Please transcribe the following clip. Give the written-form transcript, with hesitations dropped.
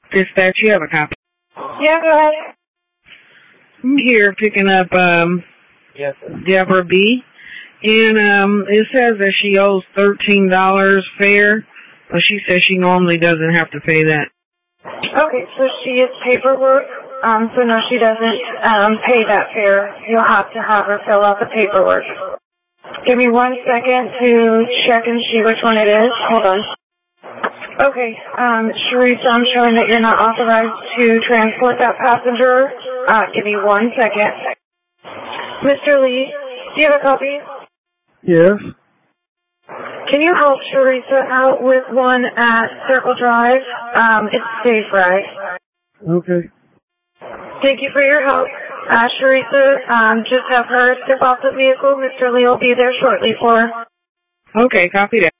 Dispatch, you have a copy. Yeah, go ahead. I'm here picking up Yes. Deborah B. And it says that she owes $13 fare, but she says she normally doesn't have to pay that. Okay, so she is paperwork. So no, she doesn't pay that fare. You'll have to have her fill out the paperwork. Give me 1 second to check and see which one it is. Hold on. Okay, Sharice, I'm showing that you're not authorized to transport that passenger. Give me 1 second. Mr. Lee, do you have a copy? Yes. Can you help Sharisa out with one at Circle Drive? It's a safe ride. Okay. Thank you for your help. Sharisa, just have her step off the vehicle. Mr. Lee will be there shortly for her. Okay, copy that.